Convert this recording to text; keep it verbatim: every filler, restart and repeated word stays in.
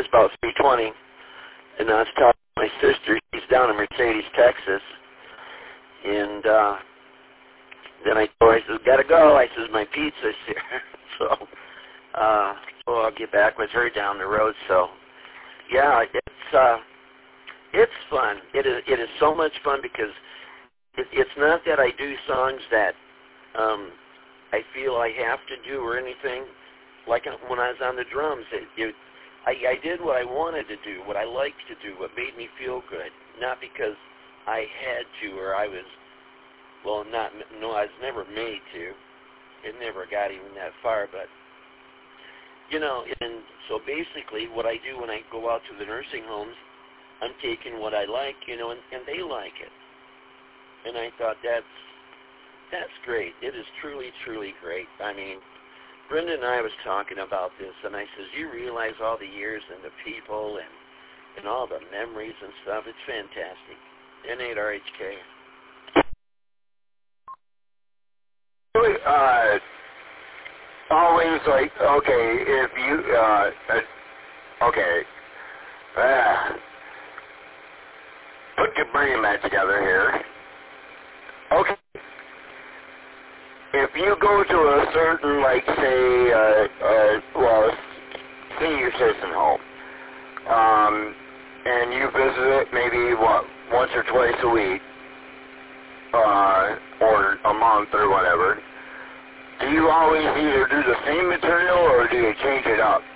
was about three twenty, and I was talking to my sister. She's down in Mercedes, Texas, and uh, then I told her, I says, gotta go. I says, my pizza's here. so, uh, so I'll get back with her down the road. So, yeah, it's uh, it's fun. It is it is so much fun because it, it's not that I do songs that um, I feel I have to do or anything. Like when I was on the drums, it, it, I, I did what I wanted to do, what I liked to do, what made me feel good, not because I had to or I was. Well, not, no, I was never made to. It never got even that far, but, you know, and so basically what I do when I go out to the nursing homes, I'm taking what I like, you know, and, and they like it. And I thought that's, that's great. It is truly, truly great. I mean, Brenda and I was talking about this, and I says, you realize all the years and the people and, and all the memories and stuff. It's fantastic. N eight R H K. Uh, always like, okay, if you, uh, uh okay, uh, put your brain back together here. Okay, if you go to a certain, like, say, uh, uh, well, senior citizen home, um, and you visit it maybe, what, once or twice a week, uh, or a month or whatever, do you always either do the same material or do you change it up?